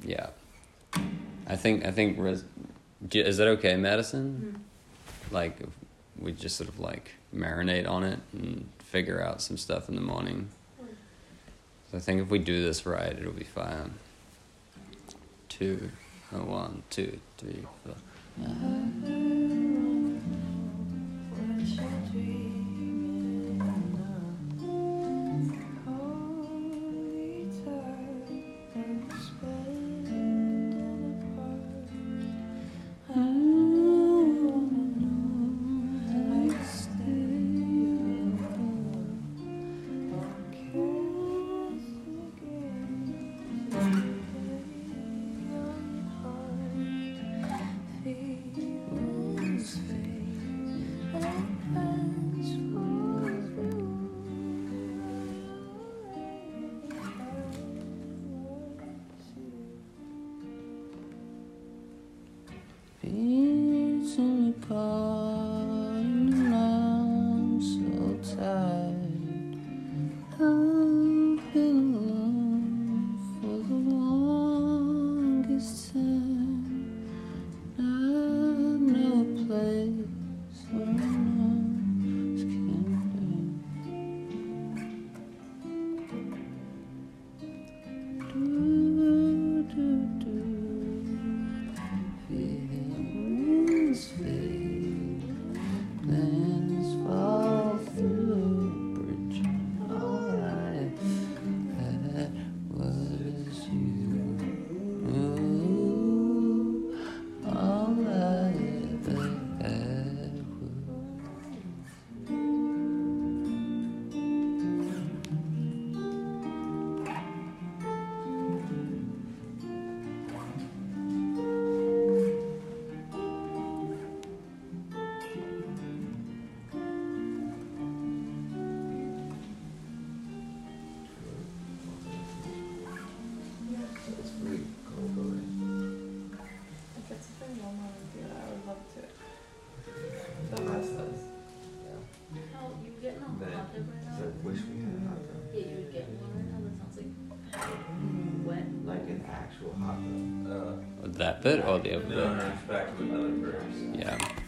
Yeah. I think is that okay, Madison? Like, if we just sort of like marinate on it and figure out some stuff in the morning. So I think if we do this right, it'll be fine. 1, 2, 3, 4. Beats in the car and I'm so tired. I've been alone for the longest time. I know a place where no one can Wish we had a hot tub. Yeah, you would get one right now. That sounds like wet. Like an actual hot tub. That bit or the other bit? No, it's back to another verse. Yeah.